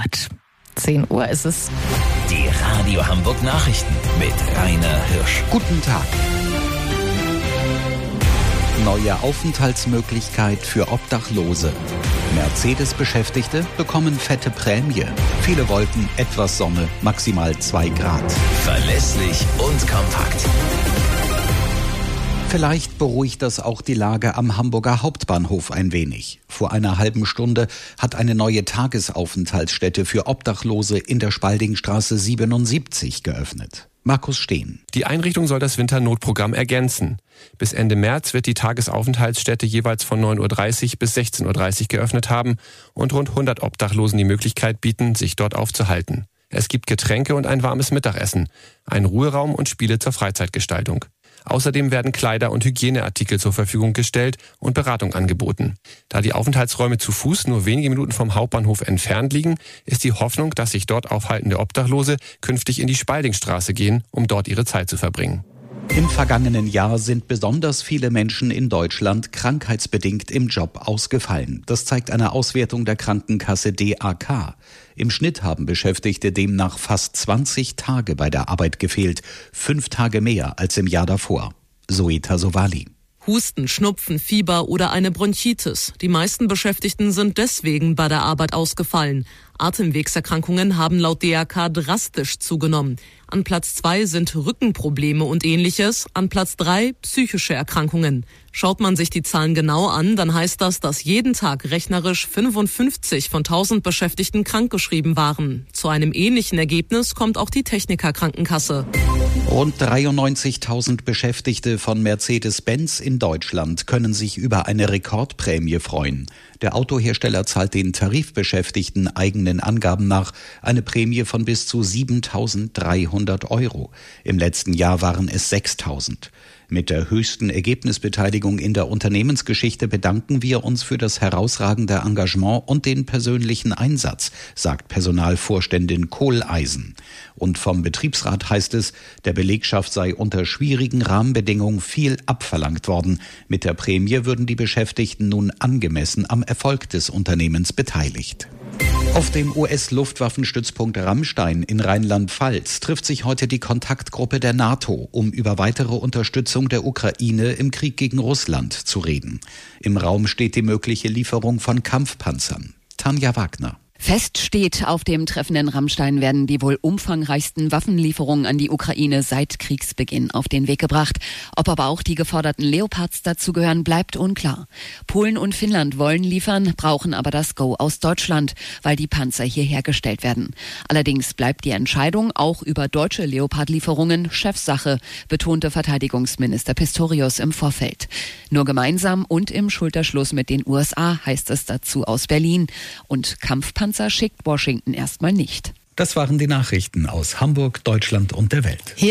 hat. 10 Uhr ist es. Die Radio Hamburg Nachrichten mit Rainer Hirsch. Guten Tag. Neue Aufenthaltsmöglichkeit für Obdachlose. Mercedes-Beschäftigte bekommen fette Prämie. Viele wollten etwas Sonne, maximal 2 Grad. Verlässlich und kompakt. Vielleicht beruhigt das auch die Lage am Hamburger Hauptbahnhof ein wenig. Vor einer halben Stunde hat eine neue Tagesaufenthaltsstätte für Obdachlose in der Spaldingstraße 77 geöffnet. Markus Steen. Die Einrichtung soll das Winternotprogramm ergänzen. Bis Ende März wird die Tagesaufenthaltsstätte jeweils von 9.30 Uhr bis 16.30 Uhr geöffnet haben und rund 100 Obdachlosen die Möglichkeit bieten, sich dort aufzuhalten. Es gibt Getränke und ein warmes Mittagessen, einen Ruheraum und Spiele zur Freizeitgestaltung. Außerdem werden Kleider und Hygieneartikel zur Verfügung gestellt und Beratung angeboten. Da die Aufenthaltsräume zu Fuß nur wenige Minuten vom Hauptbahnhof entfernt liegen, ist die Hoffnung, dass sich dort aufhaltende Obdachlose künftig in die Spaldingstraße gehen, um dort ihre Zeit zu verbringen. Im vergangenen Jahr sind besonders viele Menschen in Deutschland krankheitsbedingt im Job ausgefallen. Das zeigt eine Auswertung der Krankenkasse DAK. Im Schnitt haben Beschäftigte demnach fast 20 Tage bei der Arbeit gefehlt, 5 Tage mehr als im Jahr davor. Zoe Tassovali. Husten, Schnupfen, Fieber oder eine Bronchitis. Die meisten Beschäftigten sind deswegen bei der Arbeit ausgefallen. Atemwegserkrankungen haben laut DAK drastisch zugenommen. An Platz 2 sind Rückenprobleme und Ähnliches, an Platz 3 psychische Erkrankungen. Schaut man sich die Zahlen genau an, dann heißt das, dass jeden Tag rechnerisch 55 von 1000 Beschäftigten krankgeschrieben waren. Zu einem ähnlichen Ergebnis kommt auch die Techniker-Krankenkasse. Rund 93.000 Beschäftigte von Mercedes-Benz in Deutschland können sich über eine Rekordprämie freuen. Der Autohersteller zahlt den Tarifbeschäftigten eigenen Angaben nach eine Prämie von bis zu 7.300 €. Im letzten Jahr waren es 6.000. Mit der höchsten Ergebnisbeteiligung in der Unternehmensgeschichte bedanken wir uns für das herausragende Engagement und den persönlichen Einsatz, sagt Personalvorständin Kohleisen. Und vom Betriebsrat heißt es, der Belegschaft sei unter schwierigen Rahmenbedingungen viel abverlangt worden. Mit der Prämie würden die Beschäftigten nun angemessen am Erfolg des Unternehmens beteiligt. Auf dem US-Luftwaffenstützpunkt Ramstein in Rheinland-Pfalz trifft sich heute die Kontaktgruppe der NATO, um über weitere Unterstützung der Ukraine im Krieg gegen Russland zu reden. Im Raum steht die mögliche Lieferung von Kampfpanzern. Tanja Wagner. Fest steht, auf dem Treffen in Ramstein werden die wohl umfangreichsten Waffenlieferungen an die Ukraine seit Kriegsbeginn auf den Weg gebracht. Ob aber auch die geforderten Leopards dazugehören, bleibt unklar. Polen und Finnland wollen liefern, brauchen aber das Go aus Deutschland, weil die Panzer hier hergestellt werden. Allerdings bleibt die Entscheidung auch über deutsche Leopard-Lieferungen Chefsache, betonte Verteidigungsminister Pistorius im Vorfeld. Nur gemeinsam und im Schulterschluss mit den USA heißt es dazu aus Berlin. Und Kampfpanzer schickt Washington erstmal nicht. Das waren die Nachrichten aus Hamburg, Deutschland und der Welt.